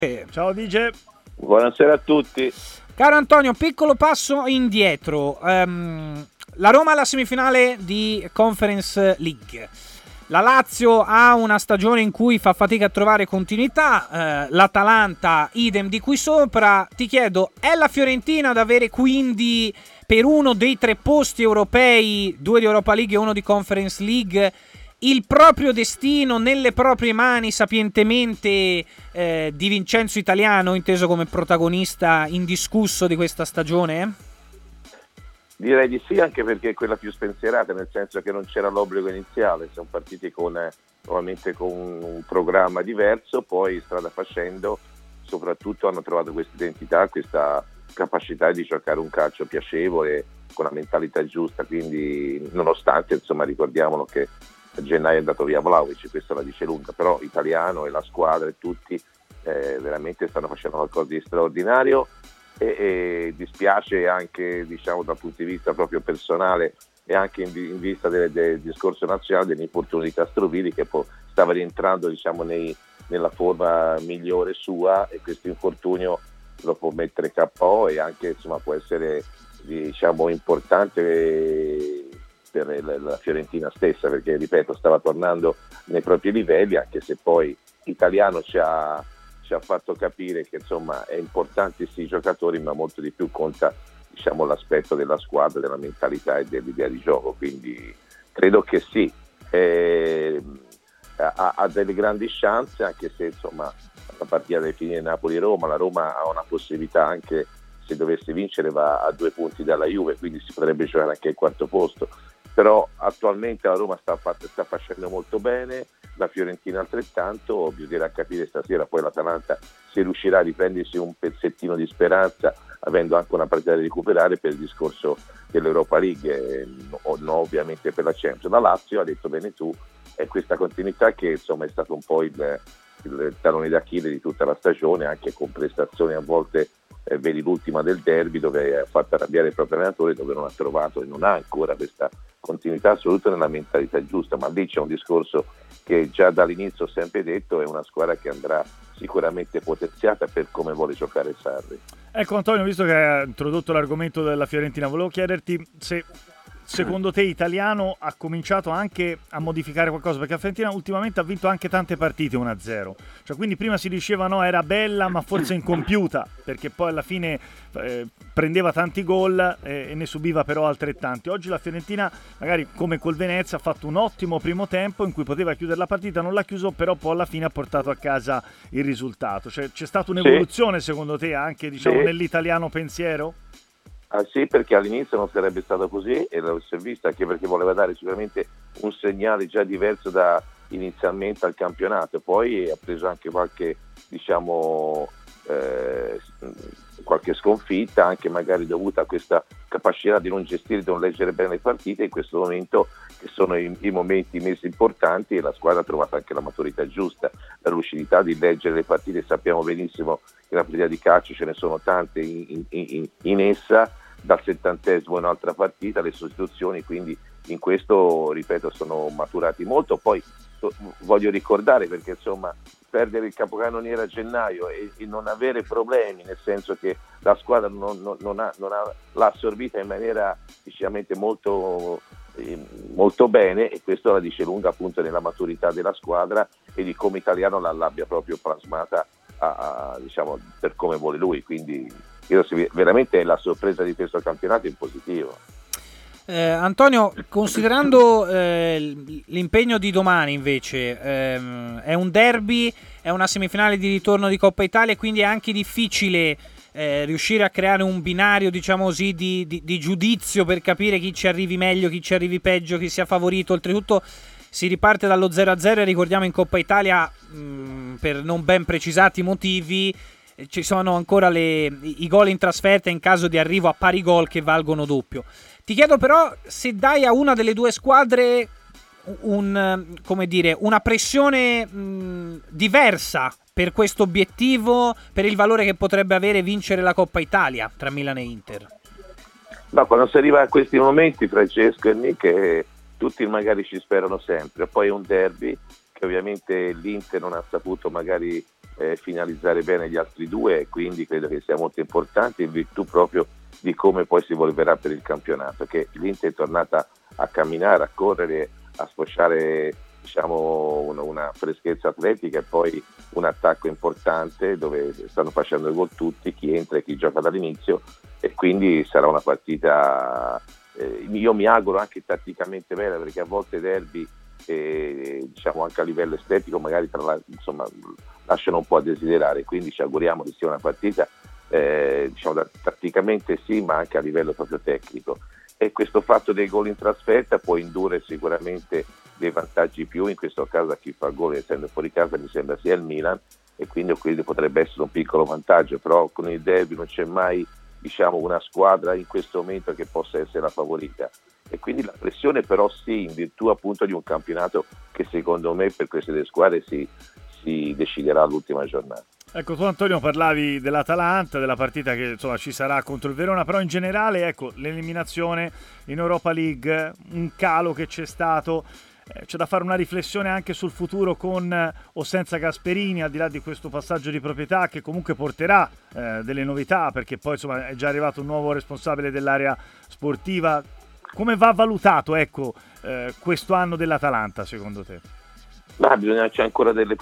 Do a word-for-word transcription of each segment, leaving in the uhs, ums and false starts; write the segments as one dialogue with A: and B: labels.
A: Ciao D J.
B: Buonasera a tutti.
C: Caro Antonio, piccolo passo indietro. Um, la Roma alla semifinale di Conference League. La Lazio ha una stagione in cui fa fatica a trovare continuità, eh, l'Atalanta idem di qui sopra. Ti chiedo, è la Fiorentina ad avere quindi per uno dei tre posti europei, due di Europa League e uno di Conference League, il proprio destino nelle proprie mani sapientemente eh, di Vincenzo Italiano, inteso come protagonista indiscusso di questa stagione?
B: Direi di sì, anche perché è quella più spensierata, nel senso che non c'era l'obbligo iniziale, siamo partiti con eh, nuovamente con un, un programma diverso, poi strada facendo soprattutto hanno trovato questa identità, questa capacità di giocare un calcio piacevole con la mentalità giusta, quindi nonostante, insomma, ricordiamolo che a gennaio è andato via Vlahovic, questo la dice lunga, però Italiano e la squadra e tutti eh, veramente stanno facendo qualcosa di straordinario e, e dispiace anche, diciamo, dal punto di vista proprio personale e anche in, in vista del, del discorso nazionale dell'infortunio di Castrovilli, che poi stava rientrando, diciamo, nei, nella forma migliore sua, e questo infortunio lo può mettere K O e anche, insomma, può essere, diciamo, importante per la Fiorentina stessa, perché, ripeto, stava tornando nei propri livelli, anche se poi Italiano ci ha, ci ha fatto capire che, insomma, è importante sì i giocatori, ma molto di più conta, diciamo, l'aspetto della squadra, della mentalità e dell'idea di gioco, quindi credo che sì, eh, ha, ha delle grandi chance, anche se, insomma, la partita deve finire Napoli-Roma, la Roma ha una possibilità, anche se dovesse vincere va a due punti dalla Juve, quindi si potrebbe giocare anche il quarto posto. Però attualmente la Roma sta, sta facendo molto bene, la Fiorentina altrettanto, bisognerà capire stasera poi l'Atalanta se riuscirà a riprendersi un pezzettino di speranza, avendo anche una partita da recuperare per il discorso dell'Europa League, eh, no, no, ovviamente per la Champions. La Lazio, ha detto bene tu, è questa continuità che, insomma, è stato un po' il, il talone d'Achille di tutta la stagione, anche con prestazioni a volte, eh, vedi l'ultima del derby, dove ha fatto arrabbiare il proprio allenatore, dove non ha trovato e non ha ancora questa continuità assoluta nella mentalità giusta, ma lì c'è un discorso che già dall'inizio ho sempre detto, è una squadra che andrà sicuramente potenziata per come vuole giocare Sarri.
A: Ecco Antonio, visto che hai introdotto l'argomento della Fiorentina, volevo chiederti se secondo te Italiano ha cominciato anche a modificare qualcosa, perché la Fiorentina ultimamente ha vinto anche tante partite uno a zero, cioè, quindi prima si diceva no, era bella ma forse incompiuta, perché poi alla fine eh, prendeva tanti gol eh, e ne subiva però altrettanti. Oggi la Fiorentina, magari come col Venezia, ha fatto un ottimo primo tempo in cui poteva chiudere la partita, non l'ha chiuso, però poi alla fine ha portato a casa il risultato. Cioè, c'è stata un'evoluzione sì, secondo te anche, diciamo, sì, nell'italiano pensiero?
B: Ah sì, perché all'inizio non sarebbe stato così e l'ho vista, anche perché voleva dare sicuramente un segnale già diverso da inizialmente al campionato, poi ha preso anche qualche, diciamo, eh, qualche sconfitta, anche magari dovuta a questa capacità di non gestire, di non leggere bene le partite in questo momento, che sono i, i momenti mesi importanti, e la squadra ha trovato anche la maturità giusta, la lucidità di leggere le partite. Sappiamo benissimo che la partita di calcio ce ne sono tante in, in, in, in essa, dal settantesimo un'altra partita, le sostituzioni, quindi in questo, ripeto, sono maturati molto. Poi voglio ricordare, perché, insomma, perdere il capocannoniere a gennaio e, e non avere problemi, nel senso che la squadra non, non, non, ha, non ha, l'ha assorbita in maniera decisamente molto, eh, molto bene, e questo la dice lunga, appunto, nella maturità della squadra e di come Italiano la, l'abbia proprio plasmata a, a, diciamo, per come vuole lui. Quindi io, veramente la sorpresa di questo campionato è in positivo.
C: Eh, Antonio, considerando eh, l'impegno di domani invece, ehm, è un derby, è una semifinale di ritorno di Coppa Italia, quindi è anche difficile eh, riuscire a creare un binario, diciamo così, di, di, di giudizio per capire chi ci arrivi meglio, chi ci arrivi peggio, chi sia favorito. Oltretutto si riparte dallo zero a zero e ricordiamo in Coppa Italia, mh, per non ben precisati motivi, ci sono ancora le, i gol in trasferta in caso di arrivo a pari gol che valgono doppio. Ti chiedo però se dai a una delle due squadre un, come dire, una pressione mh, diversa per questo obiettivo, per il valore che potrebbe avere vincere la Coppa Italia tra Milan e Inter.
B: No, quando si arriva a questi momenti, Francesco e Nick, eh, tutti magari ci sperano sempre, poi è un derby che ovviamente l'Inter non ha saputo magari eh, finalizzare bene gli altri due, e quindi credo che sia molto importante in virtù proprio di come poi si evolverà per il campionato, che l'Inter è tornata a camminare, a correre, a sfociare, diciamo, una, una freschezza atletica e poi un attacco importante dove stanno facendo il gol tutti, chi entra e chi gioca dall'inizio, e quindi sarà una partita, eh, io mi auguro anche tatticamente bella, perché a volte derby, eh, diciamo anche a livello estetico magari tra la, insomma, lasciano un po' a desiderare, quindi ci auguriamo che sia una partita eh, diciamo da, tatticamente sì, ma anche a livello proprio tecnico, e questo fatto dei gol in trasferta può indurre sicuramente dei vantaggi più, in questo caso a chi fa gol essendo fuori casa mi sembra sia il Milan, e quindi, quindi potrebbe essere un piccolo vantaggio, però con il derby non c'è mai, diciamo, una squadra in questo momento che possa essere la favorita, e quindi la pressione però sì, in virtù appunto di un campionato che secondo me per queste due squadre si, si deciderà all'ultima giornata.
A: Ecco, tu Antonio parlavi dell'Atalanta, della partita che insomma ci sarà contro il Verona, però in generale ecco l'eliminazione in Europa League, un calo che c'è stato, eh, c'è da fare una riflessione anche sul futuro con eh, o senza Gasperini, al di là di questo passaggio di proprietà che comunque porterà eh, delle novità, perché poi insomma è già arrivato un nuovo responsabile dell'area sportiva. Come va valutato ecco eh, questo anno dell'Atalanta secondo te?
B: Ma bisogna, c'è ancora delle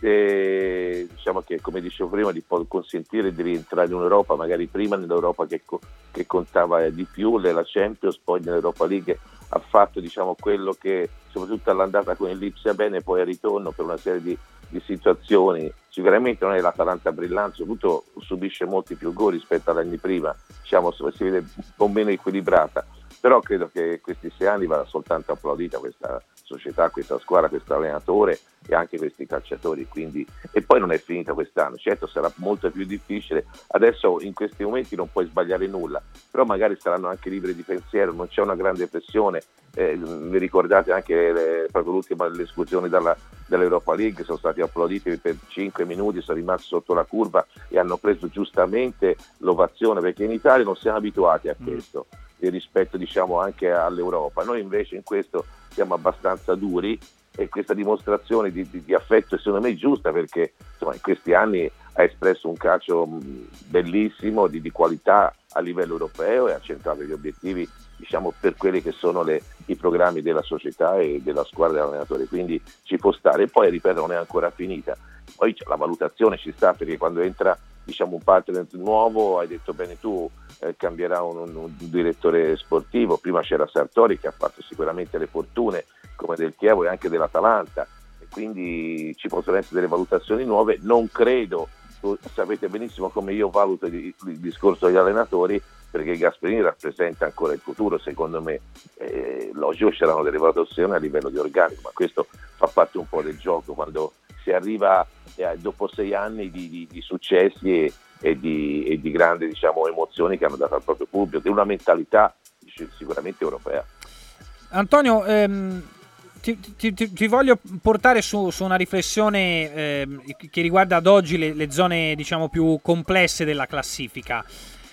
B: partite, diciamo, che come dicevo prima di può consentire di rientrare in Europa, magari prima nell'Europa che, che contava di più, nella Champions, poi nell'Europa League ha fatto, diciamo, quello che soprattutto all'andata con il Lipsia bene, poi al ritorno per una serie di, di situazioni, sicuramente non è l'Atalanta brillante, soprattutto subisce molti più gol rispetto agli anni prima, diciamo, si vede un po' meno equilibrata, però credo che questi sei anni vada soltanto applaudita questa società, questa squadra, questo allenatore e anche questi calciatori, quindi, e poi non è finita quest'anno, certo sarà molto più difficile, adesso in questi momenti non puoi sbagliare nulla, però magari saranno anche liberi di pensiero, non c'è una grande pressione, eh, vi ricordate anche eh, proprio l'ultima l'esclusione dalla, dall'Europa League, sono stati applauditi per cinque minuti, sono rimasti sotto la curva e hanno preso giustamente l'ovazione, perché in Italia non siamo abituati a questo, mm. rispetto, diciamo, anche all'Europa, noi invece in questo siamo abbastanza duri, e questa dimostrazione di, di, di affetto è secondo me giusta, perché insomma in questi anni ha espresso un calcio bellissimo, di, di qualità a livello europeo, e ha centrato gli obiettivi, diciamo, per quelli che sono le, i programmi della società e della squadra dell'allenatore, quindi ci può stare, e poi ripeto non è ancora finita, poi la valutazione ci sta, perché quando entra, diciamo, un partner nuovo, hai detto bene tu, eh, cambierà un, un, un direttore sportivo, prima c'era Sartori che ha fatto sicuramente le fortune come del Chievo e anche dell'Atalanta, e quindi ci possono essere delle valutazioni nuove, non credo, sapete benissimo come io valuto il, il discorso degli allenatori, perché Gasperini rappresenta ancora il futuro secondo me, eh, logico ci saranno delle valutazioni a livello di organico, ma questo fa parte un po' del gioco, quando si arriva eh, dopo sei anni di, di, di successi e, e, di, e di grandi, diciamo, emozioni che hanno dato al proprio pubblico, di una mentalità sicuramente europea.
C: Antonio, ehm, ti, ti, ti, ti voglio portare su, su una riflessione eh, che riguarda ad oggi le, le zone, diciamo, più complesse della classifica.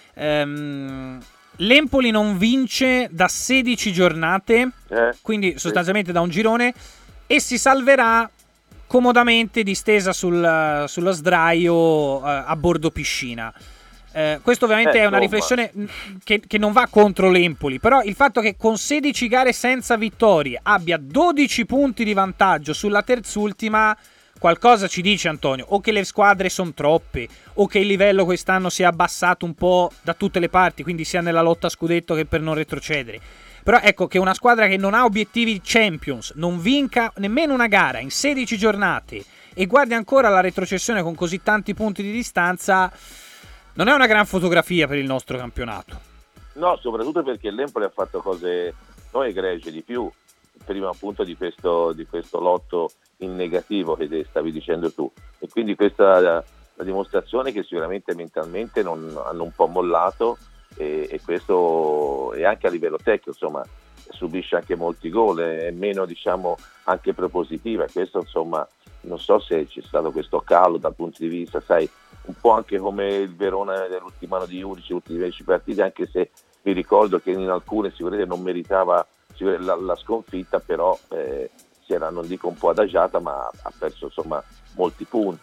C: Ehm, L'Empoli non vince da sedici giornate, eh, quindi sostanzialmente sì. da un girone, e si salverà comodamente distesa sul, sullo sdraio uh, a bordo piscina. Uh, questo ovviamente eh, è una bomba. riflessione che, che non va contro l'Empoli, però il fatto che con sedici gare senza vittorie abbia dodici punti di vantaggio sulla terzultima qualcosa ci dice, Antonio, o che le squadre sono troppe, o che il livello quest'anno si è abbassato un po' da tutte le parti, quindi sia nella lotta a scudetto che per non retrocedere. Però ecco che una squadra che non ha obiettivi Champions, non vinca nemmeno una gara in sedici giornate e guardi ancora la retrocessione con così tanti punti di distanza, non è una gran fotografia per il nostro campionato.
B: No, soprattutto perché l'Empoli ha fatto cose non egregie di più, prima appunto di questo, di questo lotto in negativo che stavi dicendo tu, e quindi questa è la, la dimostrazione che sicuramente mentalmente non, hanno un po' mollato, e, e questo è anche a livello tecnico, insomma subisce anche molti gol, è meno, diciamo, anche propositiva, e questo, insomma, non so se c'è stato questo calo dal punto di vista, sai, un po' anche come il Verona dell'ultimo anno di Juric, le ultime dieci partite, anche se mi ricordo che in alcune sicuramente non meritava la, la sconfitta, però eh, si era, non dico un po' adagiata, ma ha perso, insomma, molti punti,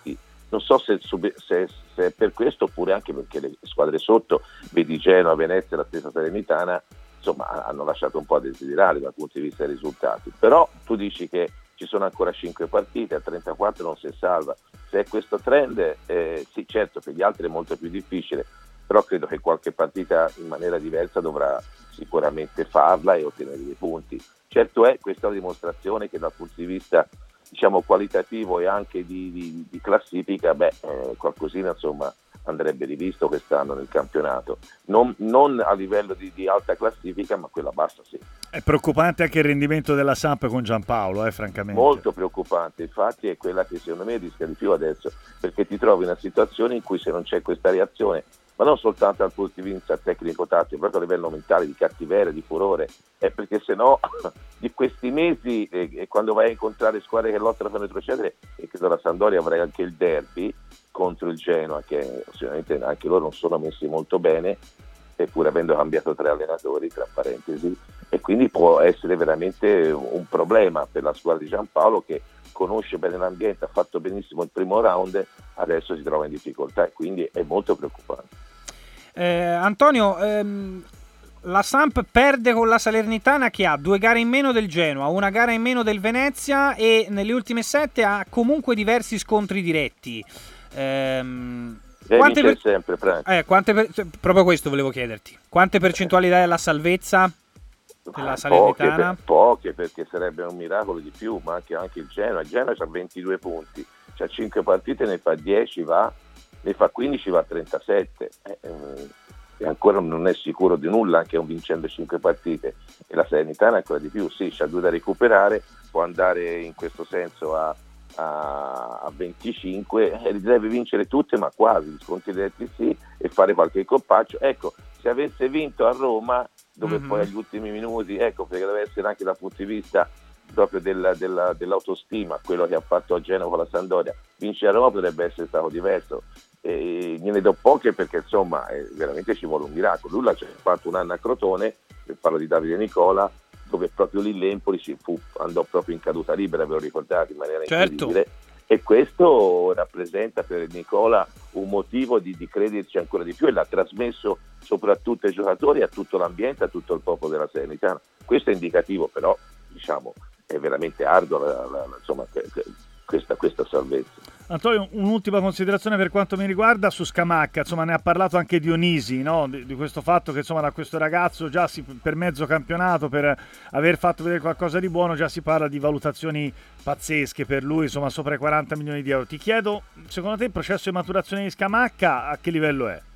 B: non so se, se, se è per questo oppure anche perché le squadre sotto, vedi Genoa, Venezia e la stessa Salernitana, insomma hanno lasciato un po' a desiderare dal punto di vista dei risultati. Però tu dici che ci sono ancora cinque partite, a trentaquattro non si salva. Se è questo trend, eh, sì, certo per gli altri è molto più difficile, però credo che qualche partita in maniera diversa dovrà sicuramente farla e ottenere dei punti. Certo è, questa è una dimostrazione che dal punto di vista, diciamo, qualitativo e anche di, di, di classifica, beh, eh, qualcosina insomma andrebbe rivisto quest'anno nel campionato, non, non a livello di, di alta classifica, ma quella bassa sì.
A: È preoccupante anche il rendimento della Samp con Giampaolo, eh, francamente.
B: Molto preoccupante, infatti è quella che secondo me rischia di più adesso, perché ti trovi in una situazione in cui se non c'è questa reazione, ma non soltanto dal punto di vista tecnico-tattico, proprio a livello mentale, di cattiveria, di furore, è perché se no di questi mesi, eh, quando vai a incontrare squadre che lottano per retrocedere, e credo la Sampdoria avrà anche il derby contro il Genoa, che sicuramente anche loro non sono messi molto bene, eppure avendo cambiato tre allenatori, tra parentesi, e quindi può essere veramente un problema per la squadra di Giampaolo, che conosce bene l'ambiente, ha fatto benissimo il primo round, adesso si trova in difficoltà e quindi è molto preoccupante.
C: Eh, Antonio, ehm, la Samp perde con la Salernitana, che ha due gare in meno del Genoa, una gara in meno del Venezia, e nelle ultime sette ha comunque diversi scontri diretti. Ehm, quante per...
B: sempre,
C: eh, quante per... proprio questo volevo chiederti. Quante percentuali dai alla salvezza della Salernitana?
B: Poche, per, poche, perché sarebbe un miracolo di più, ma anche, anche il Genoa. Il Genoa ha ventidue punti, c'ha cinque partite, ne fa dieci, va, ne fa quindici, va a trentasette. Eh, eh, e ancora non è sicuro di nulla, anche vincendo cinque partite. E la Salernitana ancora di più, sì, c'ha due da recuperare, può andare in questo senso a a venticinque, eh, deve vincere tutte, ma quasi, sconti diretti sì, e fare qualche colpaccio. Ecco, se avesse vinto a Roma, dove mm-hmm. poi agli ultimi minuti, ecco, perché deve essere anche dal punto di vista proprio della, della, dell'autostima, quello che ha fatto a Genova con la Sampdoria, vincere a Roma potrebbe essere stato diverso. E gliene do poche perché insomma eh, veramente ci vuole un miracolo. Lui l'ha fatto un anno a Crotone, per parlo di Davide Nicola, dove proprio lì l'Empoli si fu, andò proprio in caduta libera, ve lo ricordate, in maniera
C: certo.
B: incredibile, e questo rappresenta per Nicola un motivo di, di crederci ancora di più, e l'ha trasmesso soprattutto ai giocatori, a tutto l'ambiente, a tutto il popolo della Salernitana. Questo è indicativo, però diciamo è veramente arduo la, la, la, insomma, questa, questa salvezza.
A: Antonio, un'ultima considerazione per quanto mi riguarda su Scamacca, insomma ne ha parlato anche Dionisi, no? di, di questo fatto che insomma da questo ragazzo già si, per mezzo campionato, per aver fatto vedere qualcosa di buono, già si parla di valutazioni pazzesche per lui, insomma sopra i quaranta milioni di euro. Ti chiedo, secondo te il processo di maturazione di Scamacca a che livello è?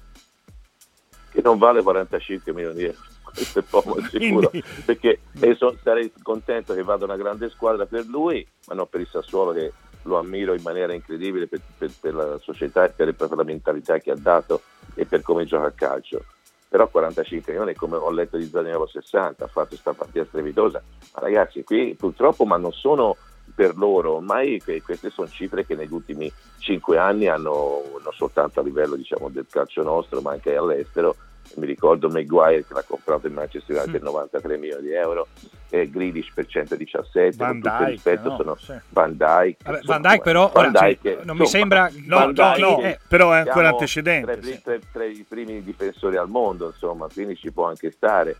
B: Che non vale quarantacinque milioni di euro, questo è poco sicuro, Quindi... perché eh, so, sarei contento che vada una grande squadra per lui, ma non per il Sassuolo, che lo ammiro in maniera incredibile per, per, per la società e per, per la mentalità che ha dato e per come gioca a calcio. Però quarantacinque milioni, come ho letto di Zaniolo sessanta, ha fatto questa partita strepitosa. Ma ragazzi, qui purtroppo, ma non sono per loro, ormai queste sono cifre che negli ultimi cinque anni hanno, non soltanto a livello diciamo del calcio nostro, ma anche all'estero. Mi ricordo Maguire che l'ha comprato in Manchester United per novantatré milioni di euro, e Grealish per centodiciassette,
A: Van
B: con tutto
A: Dijk,
B: il rispetto,
A: no,
B: sono
A: sì.
B: Van Dijk.
C: Vabbè, Van Dijk però
B: Van
C: ora,
B: Dijk,
C: cioè, non
B: insomma,
C: mi sembra
A: no,
B: Van
A: no,
B: Dijk,
A: no,
B: eh,
A: però è ancora
B: siamo
A: antecedente.
B: Tra,
A: sì.
B: tra, tra i primi difensori al mondo, insomma, quindi ci può anche stare.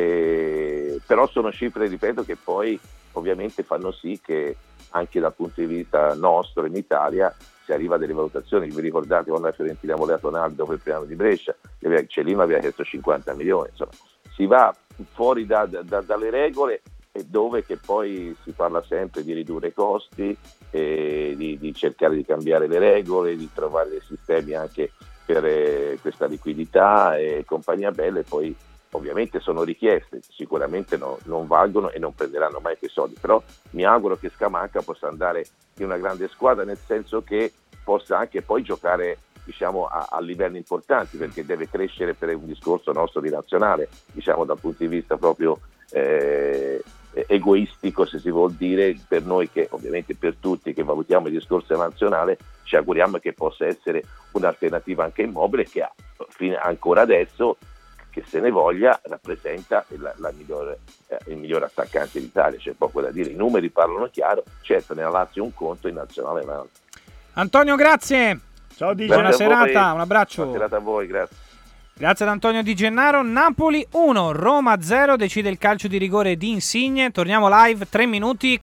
B: Eh, però sono cifre, ripeto, che poi ovviamente fanno sì che anche dal punto di vista nostro in Italia si arriva a delle valutazioni. Vi ricordate quando la Fiorentina voleva Tonali dopo il piano di Brescia, Celino aveva chiesto cinquanta milioni, insomma si va fuori da, da, dalle regole, e dove che poi si parla sempre di ridurre i costi, e di, di cercare di cambiare le regole, di trovare dei sistemi anche per eh, questa liquidità e compagnia bella, e poi ovviamente sono richieste, sicuramente no, non valgono e non prenderanno mai quei soldi, però mi auguro che Scamacca possa andare in una grande squadra, nel senso che possa anche poi giocare diciamo a, a livelli importanti, perché deve crescere per un discorso nostro di nazionale, diciamo dal punto di vista proprio eh, egoistico, se si vuol dire, per noi, che ovviamente per tutti che valutiamo il discorso nazionale, ci auguriamo che possa essere un'alternativa anche Immobile, che ha, fino ancora adesso, che se ne voglia, rappresenta la, la migliore, eh, il miglior attaccante d'Italia, c'è poco da dire, i numeri parlano chiaro, certo nella Lazio un conto, in nazionale un altro.
C: Antonio, grazie.
A: Ciao Di
C: Buona
B: Gennaro.
C: serata, un abbraccio.
B: Buona serata a voi, grazie.
C: Grazie ad Antonio Di Gennaro. Napoli uno, Roma zero, decide il calcio di rigore di Insigne. Torniamo live, tre minuti.